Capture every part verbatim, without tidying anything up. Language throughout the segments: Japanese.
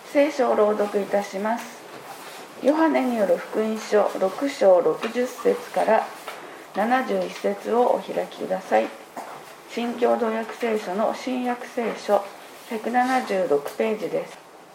聖書を朗読いたします。ヨハネによる福音書ろく章ろくじゅっ節からななじゅういち節をお開きください。新共同訳聖書の新約聖書ひゃくななじゅうろくページです。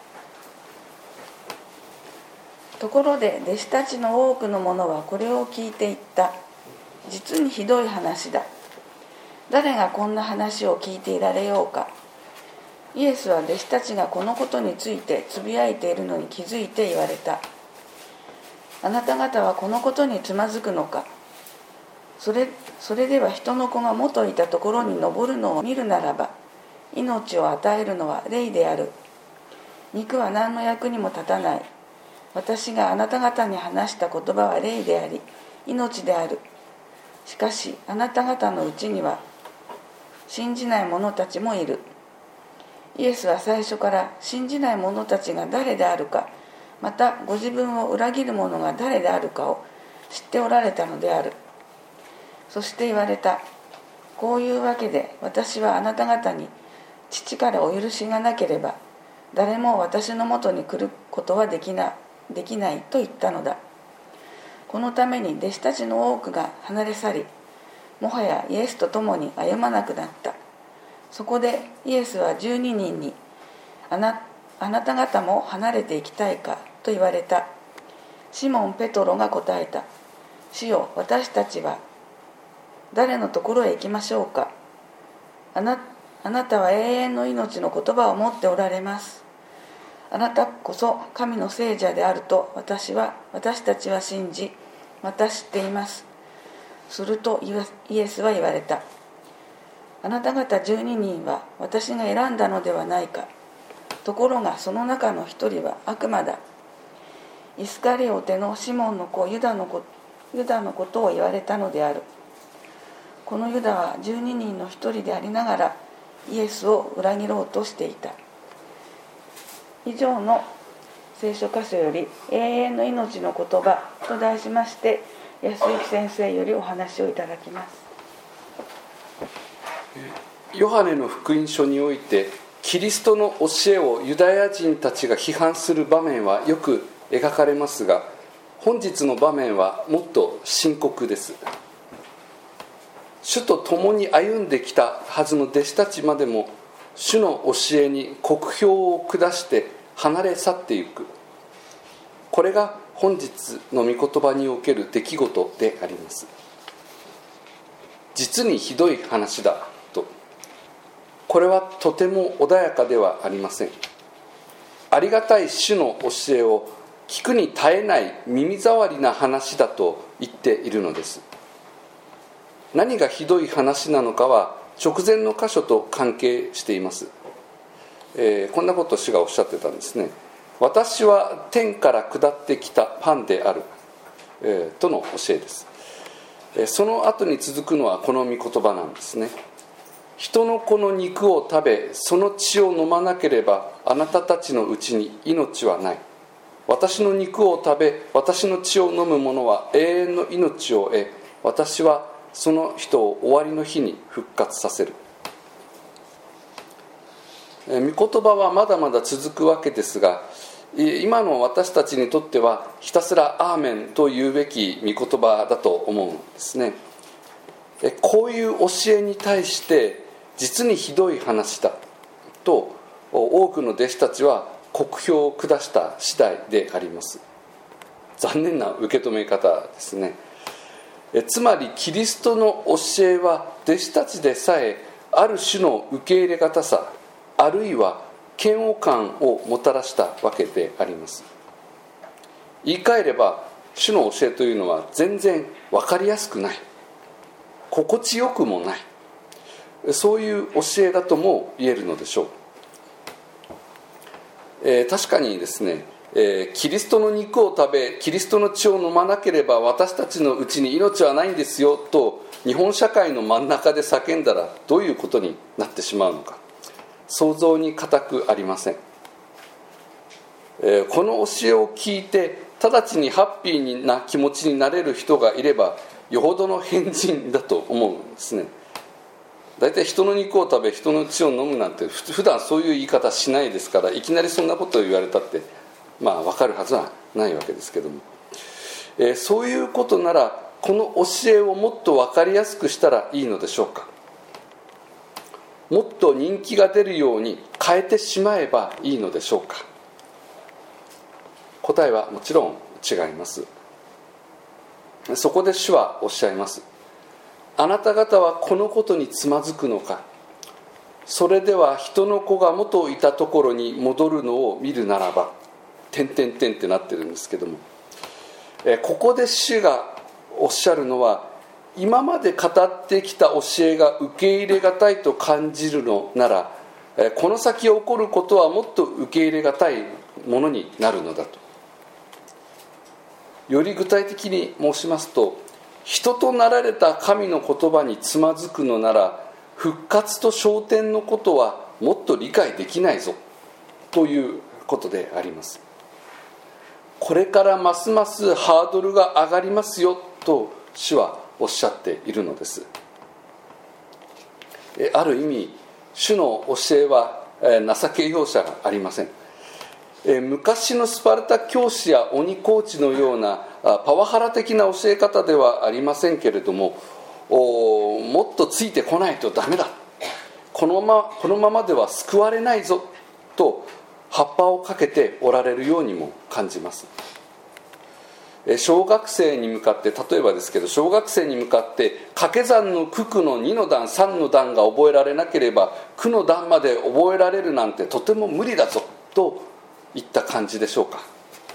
ところで弟子たちの多くの者はこれを聞いていった。実にひどい話だ。誰がこんな話を聞いていられようか。イエスは弟子たちがこのことについてつぶやいているのに気づいて言われた。あなた方はこのことにつまずくのか。それ、それでは人の子が元いたところに登るのを見るならば、命を与えるのは霊である。肉は何の役にも立たない。私があなた方に話した言葉は霊であり、命である。しかしあなた方のうちには信じない者たちもいる。イエスは最初から信じない者たちが誰であるか、またご自分を裏切る者が誰であるかを知っておられたのである。そして言われた。こういうわけで私はあなた方に父からお許しがなければ誰も私のもとに来ることはできな、できないと言ったのだ。このために弟子たちの多くが離れ去り、もはやイエスと共に歩まなくなった。そこでイエスは十二人にあな、あなた方も離れていきたいかと言われた。シモン・ペトロが答えた。主よ、私たちは誰のところへ行きましょうか。あな、あなたは永遠の命の言葉を持っておられます。あなたこそ神の聖者であると私は私たちは信じ、また知っています。するとイエスは言われた。あなた方十二人は私が選んだのではないか。ところがその中の一人は悪魔だ。イスカリオテのシモンの子ユダの子、ユダのことを言われたのである。このユダは十二人の一人でありながらイエスを裏切ろうとしていた。以上の聖書箇所より永遠の命の言葉と題しまして、安幸先生よりお話をいただきます。 ヨハネの福音書においてキリストの教えをユダヤ人たちが批判する場面はよく描かれますが、本日の場面はもっと深刻です。主と共に歩んできたはずの弟子たちまでも主の教えに酷評を下して離れ去っていく。これが本日の御言葉における出来事であります。実にひどい話だと。これはとても穏やかではありません。ありがたい主の教えを聞くに耐えない耳障りな話だと言っているのです。何がひどい話なのかは直前の箇所と関係しています。えー、こんなことを主がおっしゃってたんですね。私は天から下ってきたパンである、えー、との教えです。えー、その後に続くのはこの御言葉なんですね。人の子の肉を食べその血を飲まなければあなたたちのうちに命はない。私の肉を食べ私の血を飲む者は永遠の命を得、私はその人を終わりの日に復活させる。御言葉はまだまだ続くわけですが、今の私たちにとってはひたすらアーメンと言うべき御言葉だと思うんですね。こういう教えに対して実にひどい話だと多くの弟子たちは酷評を下した次第であります。残念な受け止め方ですね。つまりキリストの教えは弟子たちでさえある種の受け入れがたさ、あるいは嫌悪感をもたらしたわけであります。言い換えれば主の教えというのは全然分かりやすくない、心地よくもない、そういう教えだとも言えるのでしょう。えー、確かにですね、えー、キリストの肉を食べキリストの血を飲まなければ私たちのうちに命はないんですよと日本社会の真ん中で叫んだらどういうことになってしまうのか、想像に難くありません。えー、この教えを聞いて直ちにハッピーな気持ちになれる人がいればよほどの変人だと思うんですね。 大体人の肉を食べ人の血を飲むなんて普段そういう言い方しないですから、いきなりそんなことを言われたってまあ分かるはずはないわけですけども、えー、そういうことならこの教えをもっと分かりやすくしたらいいのでしょうか。もっと人気が出るように変えてしまえばいいのでしょうか。答えはもちろん違います。そこで主はおっしゃいます。あなた方はこのことにつまずくのか。それでは人の子が元いたところに戻るのを見るならば、点々点ってなってるんですけども、えここで主がおっしゃるのは、今まで語ってきた教えが受け入れがたいと感じるのなら、この先起こることはもっと受け入れがたいものになるのだと。より具体的に申しますと、人となられた神の言葉につまずくのなら、復活と昇天のことはもっと理解できないぞということであります。これからますますハードルが上がりますよと主はおっしゃっているのです。ある意味、主の教えは情け容赦がありません。昔のスパルタ教師や鬼コーチのようなパワハラ的な教え方ではありませんけれども、もっとついてこないとダメだ、このまま、このままでは救われないぞと葉っぱをかけておられるようにも感じます。小学生に向かって、例えばですけど、小学生に向かって掛け算の九九のにの段さんの段が覚えられなければ九の段まで覚えられるなんてとても無理だぞといった感じでしょうか。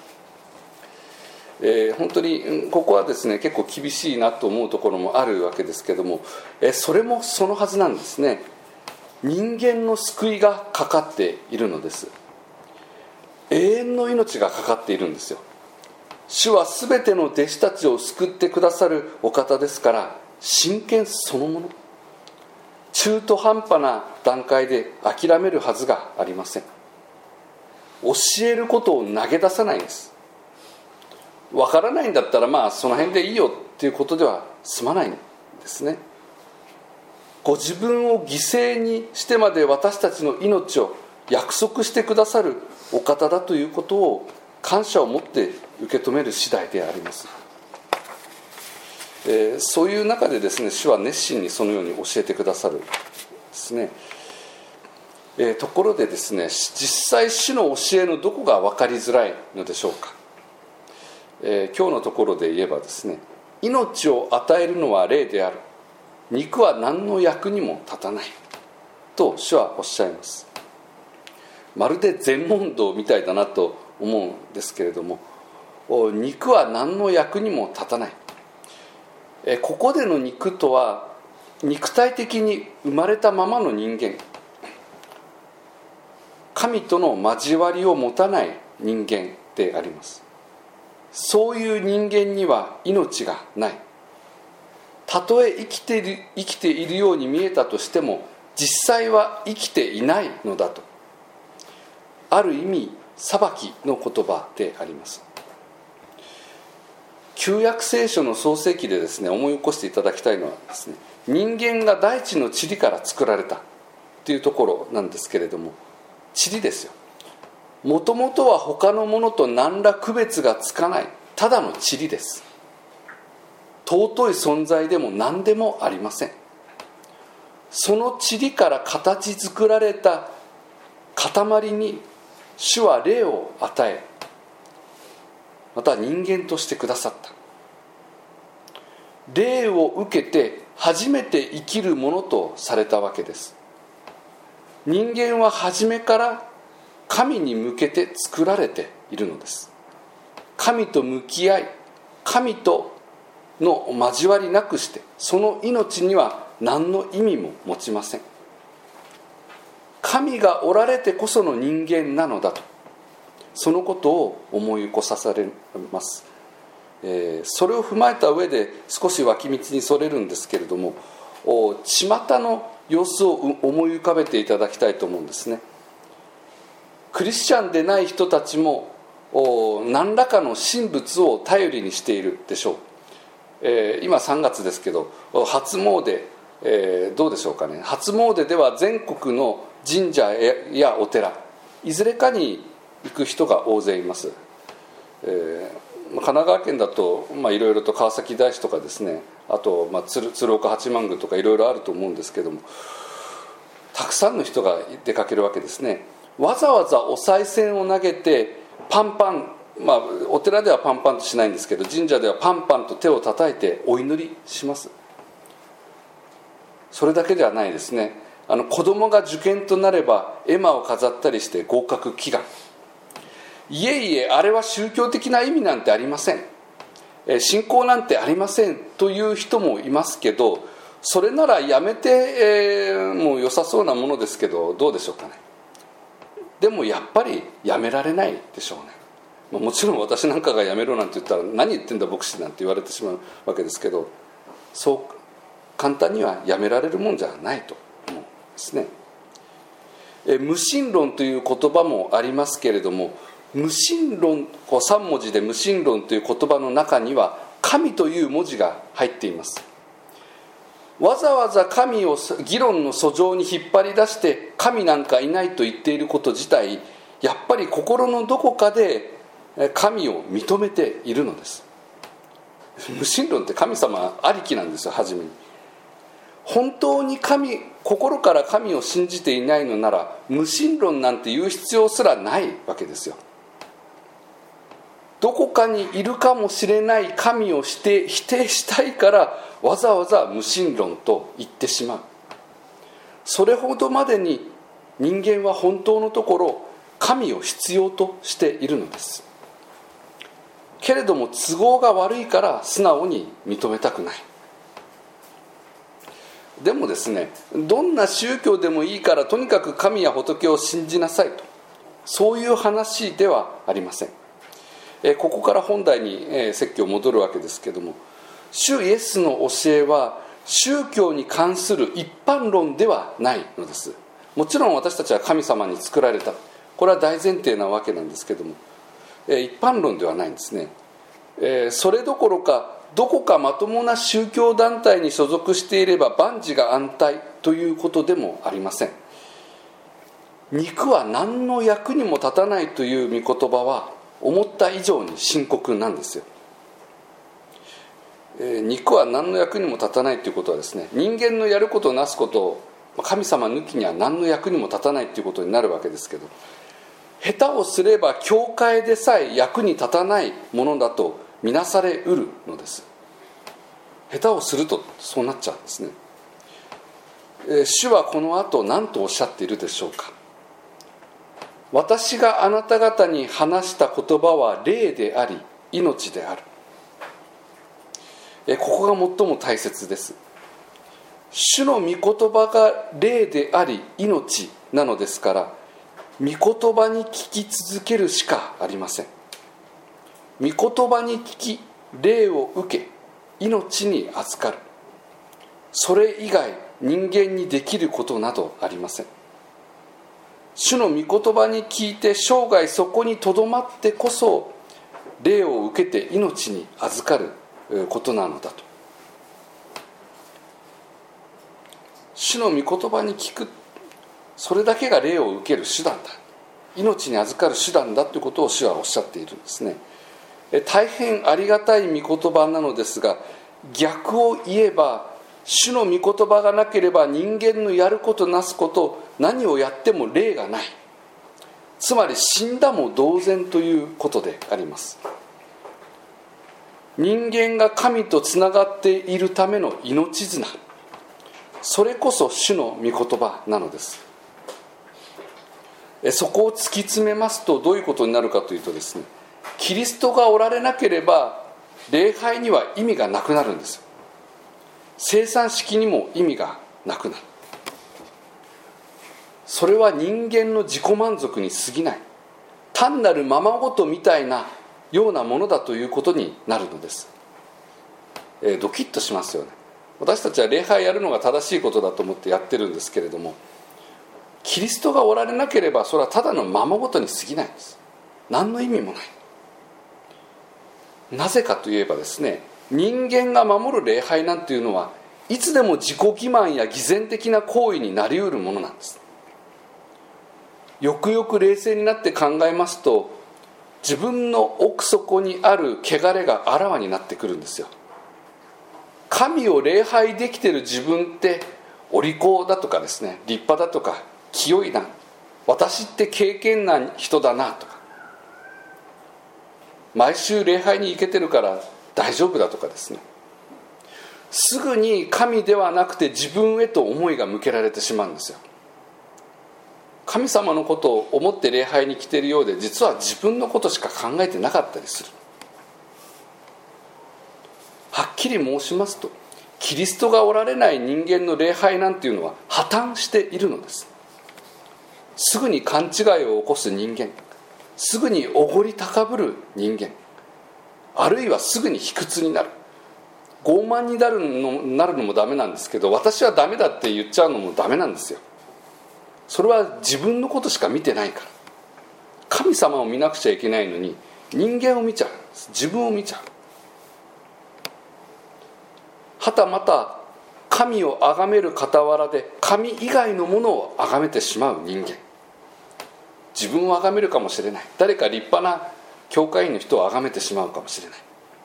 えー、本当にここはですね、結構厳しいなと思うところもあるわけですけども、えー、それもそのはずなんですね。人間の救いがかかっているのです。永遠の命がかかっているんですよ。主はすべての弟子たちを救ってくださるお方ですから、真剣そのもの。中途半端な段階で諦めるはずがありません。教えることを投げ出さないんです。わからないんだったらまあその辺でいいよっていうことでは済まないんですね。ご自分を犠牲にしてまで私たちの命を約束してくださるお方だということを感謝を持って受け止める次第であります。えー、そういう中でですね、主は熱心にそのように教えてくださるんですね。えー、ところでですね、実際主の教えのどこが分かりづらいのでしょうか。えー、今日のところで言えばですね、命を与えるのは霊である、肉は何の役にも立たないと主はおっしゃいます。まるで禅問答みたいだなと思うんですけれども、肉は何の役にも立たない。えここでの肉とは肉体的に生まれたままの人間、神との交わりを持たない人間であります。そういう人間には命がない。たとえ生きている、生きているように見えたとしても、実際は生きていないのだと、ある意味裁きの言葉であります。旧約聖書の創世記でですね、思い起こしていただきたいのはですね、人間が大地の塵から作られたというところなんですけれども、塵ですよ。もともとは他のものと何ら区別がつかないただの塵です。尊い存在でも何でもありません。その塵から形作られた塊に主は霊を与え、また人間としてくださった。霊を受けて初めて生きるものとされたわけです。人間は初めから神に向けて作られているのです。神と向き合い、神との交わりなくして、その命には何の意味も持ちません。神がおられてこその人間なのだと、そのことを思い起こさされます。えー、それを踏まえた上で少し脇道にそれるんですけれども、巷の様子を思い浮かべていただきたいと思うんですね。クリスチャンでない人たちも何らかの神仏を頼りにしているでしょう。えー、今さんがつですけど、初詣えー、どうでしょうかね。初詣では全国の神社やお寺いずれかに行く人が大勢います。えー、神奈川県だといろいろと川崎大師とかですね、あと、まあ、鶴, 鶴岡八幡宮とかいろいろあると思うんですけども、たくさんの人が出かけるわけですね。わざわざお賽銭を投げてパンパン、まあ、お寺ではパンパンとしないんですけど、神社ではパンパンと手を叩いてお祈りします。それだけではないですね。あの子供が受験となれば絵馬を飾ったりして合格祈願。いえいえ、あれは宗教的な意味なんてありません、え信仰なんてありませんという人もいますけど、それならやめて、えー、もう良さそうなものですけど、どうでしょうかね。でもやっぱりやめられないでしょうね。まあ、もちろん私なんかがやめろなんて言ったら何言ってんだ牧師なんて言われてしまうわけですけど、そう簡単にはやめられるもんじゃないと思うんですね。え無神論という言葉もありますけれども、無神論、こうさん文字で無神論という言葉の中には神という文字が入っています。わざわざ神を議論の訴状に引っ張り出して神なんかいないと言っていること自体、やっぱり心のどこかで神を認めているのです。無神論って神様ありきなんですよ。初めに本当に神、心から神を信じていないのなら無神論なんて言う必要すらないわけですよ。どこかにいるかもしれない神をして否定したいからわざわざ無神論と言ってしまう。それほどまでに人間は本当のところ神を必要としているのです。けれども都合が悪いから素直に認めたくない。でもですね、どんな宗教でもいいからとにかく神や仏を信じなさいと、そういう話ではありません。えここから本題に、え説教戻るわけですけども、主イエスの教えは宗教に関する一般論ではないのです。もちろん私たちは神様に作られた、これは大前提なわけなんですけども、え一般論ではないんですね。えそれどころかどこかまともな宗教団体に所属していれば万事が安泰ということでもありません。肉は何の役にも立たないという御言葉は思った以上に深刻なんですよ。えー、肉は何の役にも立たないということはですね、人間のやることなすことを神様抜きには何の役にも立たないということになるわけですけど、下手をすれば教会でさえ役に立たないものだと見なされうるのです。下手をするとそうなっちゃうんですね。えー、主はこの後何とおっしゃっているでしょうか。私があなた方に話した言葉は霊であり命である。えー、ここが最も大切です。主の御言葉が霊であり命なのですから、御言葉に聞き続けるしかありません。御言葉に聞き霊を受け命に預かる。それ以外人間にできることなどありません。主の御言葉に聞いて生涯そこにとどまってこそ霊を受けて命に預かることなのだと。主の御言葉に聞く、それだけが霊を受ける手段だ、命に預かる手段だということを主はおっしゃっているんですね。大変ありがたい御言葉なのですが、逆を言えば主の御言葉がなければ人間のやることなすこと、何をやっても霊がない、つまり死んだも同然ということであります。人間が神とつながっているための命綱、それこそ主の御言葉なのです。そこを突き詰めますとどういうことになるかというとですね、キリストがおられなければ礼拝には意味がなくなるんですよ。生産式にも意味がなくなる。それは人間の自己満足に過ぎない、単なるままごとみたいなようなものだということになるのです。えー、ドキッとしますよね。私たちは礼拝やるのが正しいことだと思ってやってるんですけれども、キリストがおられなければそれはただのままごとに過ぎないんです。何の意味もない。なぜかといえばですね、人間が守る礼拝なんていうのはいつでも自己欺瞞や偽善的な行為になりうるものなんです。よくよく冷静になって考えますと、自分の奥底にある汚れがあらわになってくるんですよ。神を礼拝できている自分ってお利口だとかですね、立派だとか清いな、私って敬虔な人だなとか、毎週礼拝に行けてるから大丈夫だとかですね、すぐに神ではなくて自分へと思いが向けられてしまうんですよ。神様のことを思って礼拝に来ているようで、実は自分のことしか考えてなかったりする。はっきり申しますと、キリストがおられない人間の礼拝なんていうのは破綻しているのです。すぐに勘違いを起こす人間、すぐにおごり高ぶる人間、あるいはすぐに卑屈になる。傲慢になるの、なるのもダメなんですけど、私はダメだって言っちゃうのもダメなんですよ。それは自分のことしか見てないから。神様を見なくちゃいけないのに人間を見ちゃうんです。自分を見ちゃう。はたまた神を崇める傍らで神以外のものを崇めてしまう人間。自分を崇めるかもしれない、誰か立派な教会員の人を崇めてしまうかもしれない。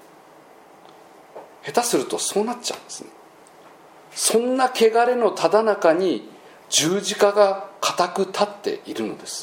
下手するとそうなっちゃうんですね。そんな汚れのただ中に十字架が固く立っているのです。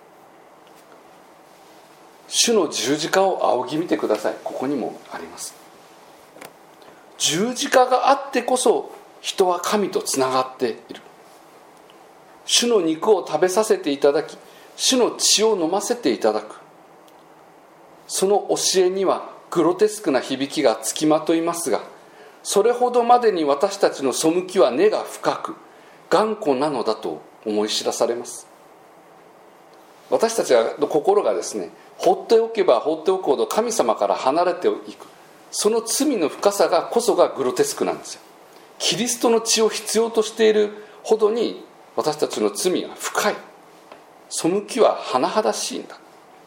主の十字架を仰ぎ見てください。ここにもあります。十字架があってこそ人は神とつながっている。主の肉を食べさせていただき、主の血を飲ませていただく。その教えにはグロテスクな響きがつきまといますが、それほどまでに私たちの背きは根が深く頑固なのだと思い知らされます。私たちの心がですね、放っておけば放っておくほど神様から離れていく、その罪の深さがこそがグロテスクなんですよ。キリストの血を必要としているほどに私たちの罪が深い。背きは甚だしいんだ。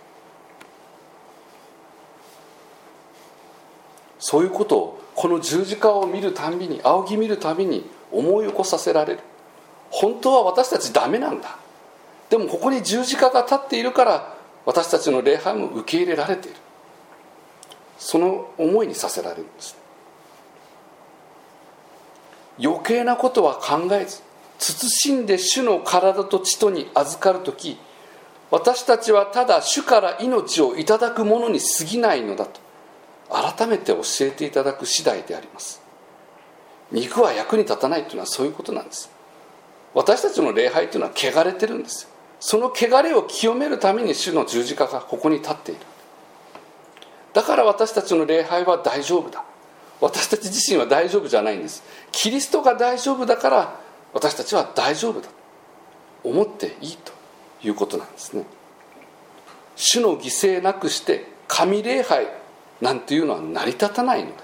そういうことをこの十字架を見るたびに、仰ぎ見るたびに思い起こさせられる。本当は私たちダメなんだ。でもここに十字架が立っているから私たちの礼拝も受け入れられている。その思いにさせられるんです。余計なことは考えず、慎んで主の体と血とに預かるとき、私たちはただ主から命をいただくものに過ぎないのだと改めて教えていただく次第であります。肉は役に立たないというのはそういうことなんです。私たちの礼拝というのは汚れてるんですよ。その汚れを清めるために主の十字架がここに立っている。だから私たちの礼拝は大丈夫だ。私たち自身は大丈夫じゃないんです。キリストが大丈夫だから私たちは大丈夫だと思っていいということなんですね。主の犠牲なくして神礼拝なんていうのは成り立たないのです。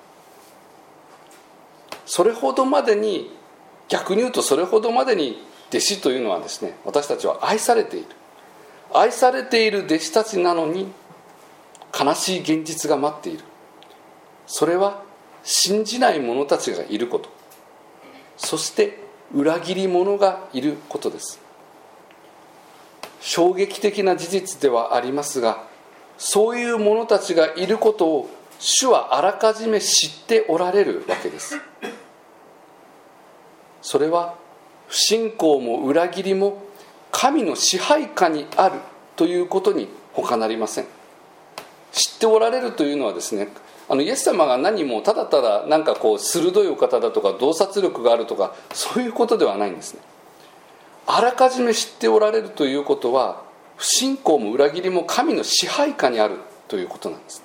それほどまでに、逆に言うとそれほどまでに弟子というのはですね、私たちは愛されている愛されている弟子たちなのに悲しい現実が待っている。それは信じない者たちがいること、そして裏切り者がいることです。衝撃的な事実ではありますが、そういう者たちがいることを主はあらかじめ知っておられるわけです。それは不信仰も裏切りも神の支配下にあるということに他なりません。知っておられるというのはですね、あのイエス様が何もただただなんかこう鋭いお方だとか洞察力があるとかそういうことではないんですね。あらかじめ知っておられるということは、不信仰も裏切りも神の支配下にあるということなんです。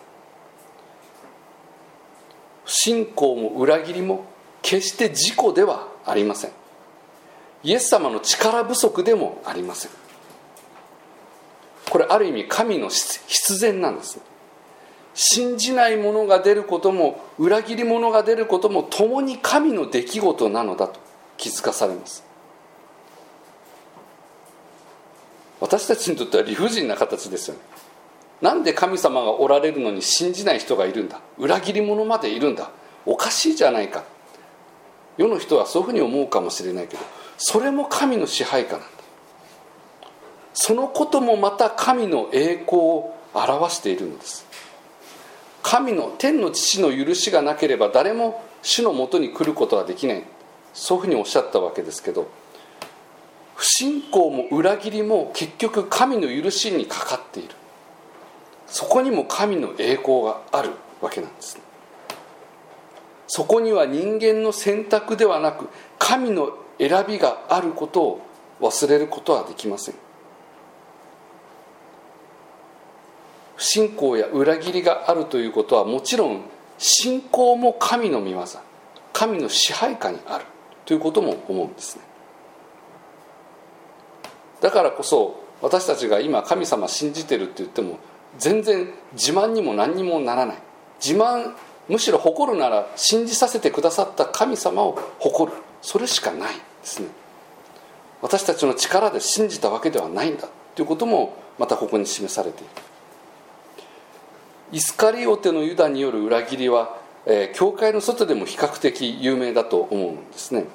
不信仰も裏切りも決して自己ではありません。イエス様の力不足でもありません。これある意味神の必然なんです。信じない者が出ることも裏切り者が出ることも共に神の出来事なのだと気づかされます。私たちにとっては理不尽な形ですよね。なんで神様がおられるのに信じない人がいるんだ、裏切り者までいるんだ、おかしいじゃないか。 世の人はそういうふうに思うかもしれないけど、それも神の支配下なんだ。そのこともまた神の栄光を表しているのです。神の天の父の許しがなければ誰も主のもとに来ることはできない、そういうふうにおっしゃったわけですけど、不信仰も裏切りも結局神の許しにかかっている。そこにも神の栄光があるわけなんですね。そこには人間の選択ではなく神の選びがあることを忘れることはできません。不信仰や裏切りがあるということはもちろん信仰も神の御業、神の支配下にあるということも思うんですね。だからこそ私たちが今神様信じてるって言っても全然自慢にも何にもならない。自慢、むしろ誇るなら信じさせてくださった神様を誇る、それしかないですね。私たちの力で信じたわけではないんだということもまたここに示されている。イスカリオテのユダによる裏切りは、えー、教会の外でも比較的有名だと思うんですね。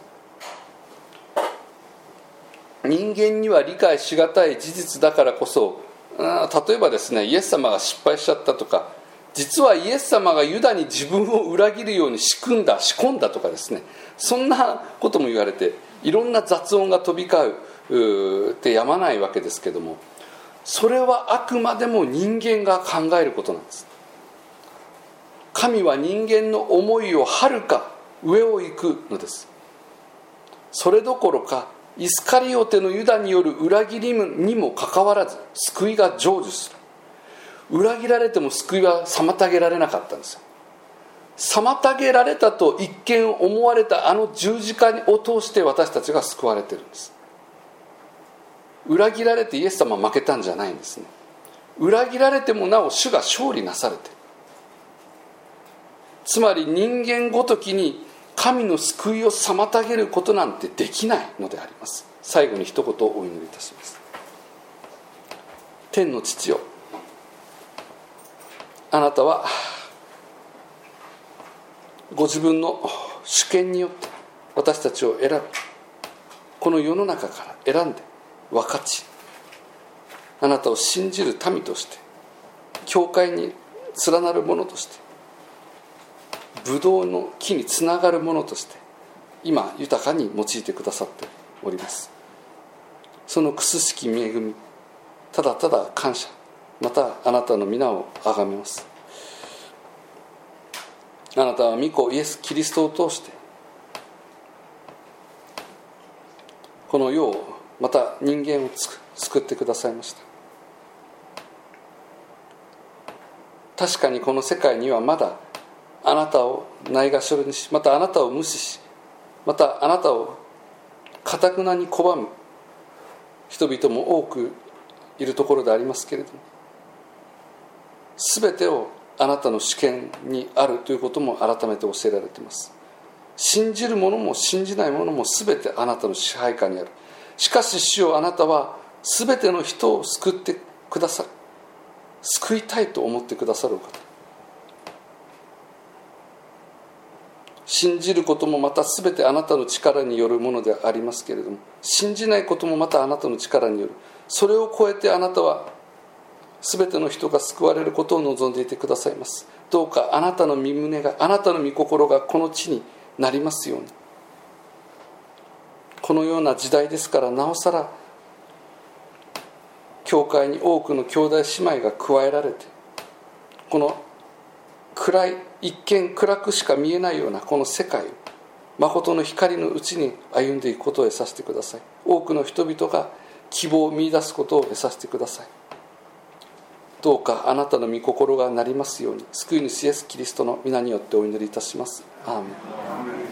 人間には理解しがたい事実だからこそ、例えばですね、イエス様が失敗しちゃったとか、実はイエス様がユダに自分を裏切るように仕組んだ仕込んだとかですね、そんなことも言われていろんな雑音が飛び交うってやまないわけですけども、それはあくまでも人間が考えることなんです。神は人間の思いをはるか上を行くのです。それどころかイスカリオテのユダによる裏切りにもかかわらず救いが成就する。裏切られても救いは妨げられなかったんですよ。妨げられたと一見思われたあの十字架を通して私たちが救われているんです。裏切られてイエス様は負けたんじゃないんですね。裏切られてもなお主が勝利なされている。つまり人間ごときに神の救いを妨げることなんてできないのであります。最後に一言お祈りいたします。天の父よ、あなたはご自分の主権によって私たちを選び、この世の中から選んで分かち、あなたを信じる民として教会に連なる者として、ブドウの木につながるものとして今豊かに用いてくださっております。そのくすしき恵み、ただただ感謝、またあなたの皆をあがめます。あなたは御子イエス・キリストを通してこの世をまた人間を救ってくださいました。確かにこの世界にはまだあなたをないがしろにし、またあなたを無視し、またあなたを堅くなに拒む人々も多くいるところでありますけれども、全てをあなたの主権にあるということも改めて教えられています。信じる者も信じない者も全てあなたの支配下にある。しかし主よ、あなたは全ての人を救ってくださる、救いたいと思ってくださる方。信じることもまた全てあなたの力によるものでありますけれども、信じないこともまたあなたの力による。それを超えてあなたは全ての人が救われることを望んでいてくださいます。どうかあなたの御胸が、あなたの御心がこの地になりますように。このような時代ですから、なおさら教会に多くの兄弟姉妹が加えられて、この暗い、一見暗くしか見えないようなこの世界を誠の光のうちに歩んでいくことを得させてください。多くの人々が希望を見出すことを得させてください。どうかあなたの御心がなりますように、救い主イエス・キリストの皆によってお祈りいたします。アーメン。